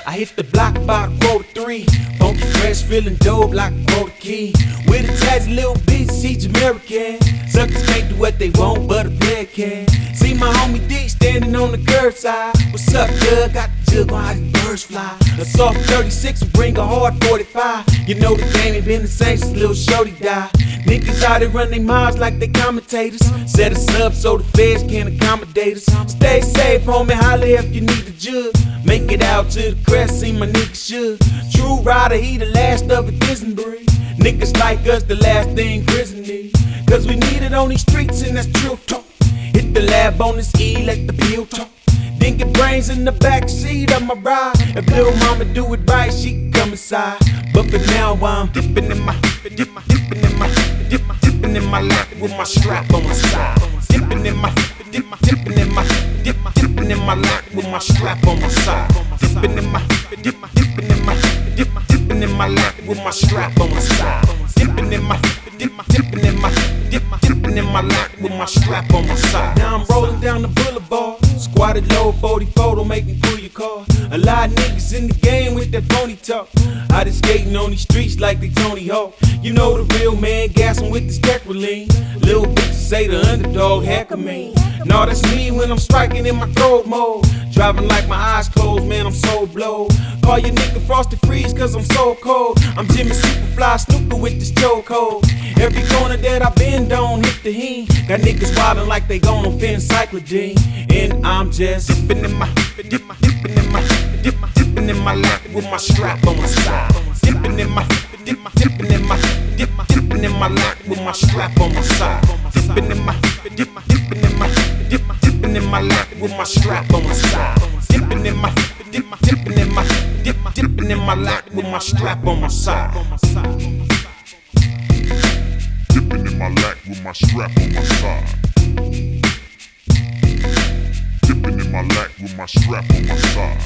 I hit the block about Q3. Funky fresh, feeling dope like Quota Key. With a jazzy little bitch, she's American. Suckers can't do what they want, but a player can. See my homie D standing on the curbside. What's up, Doug? Got the jug on how these birds fly. A soft 36 will bring a hard 45. You know the game ain't been the same since Lil Shorty died. Niggas out there run their mouths like they commentators. Set us up so the feds can't accommodate us. Stay safe, homie, holla if you need the jug. Make it out to the crest, see my niggas should. True rider, he the last of a Disney breed. Niggas like us, the last thing prison need. Cause we need it on these streets and that's true talk. Hit the lab on this E, let the pill talk. Then get brains in the backseat of my ride. If little mama do it right, she can come inside. But for now I'm dipping in my lap with my strap on my side. Dipping in my lap with my strap on my side. Dipping in my lap with my strap on my side. Dipping in my lap with my strap on my side. Now I'm rolling down the boulevard. Squatted low, 44, don't make me pull your car. A lot of niggas in the game with that phony talk. I just skating on these streets like they Tony Hawk. You know the real man, gassing with this Decroline. Little bitches say the underdog, heck of me. Nah, that's me when I'm striking in my throat mode. Driving like my eyes closed, man, I'm so blowed. Call your nigga Frosty Freeze cause I'm so cold. I'm Jimmy Superfly Snooker with this chokehold. Every corner that I've been don't hit the heen. Got niggas wildin' like they gon' offend Cyclodine. And I'm just dipping in my lap with my strap on my side. Dipping in my lap with my strap on my side. Dipping in my lap with my strap on my side. Dipping in my lap with my strap on my side. Dipping in my lap with my strap on my side. Dipping in my lap with my strap on my side.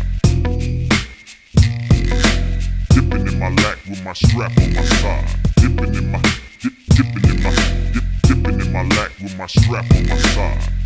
Dipping in my lap with my strap on my side. Dipping in my lap with my strap on my side.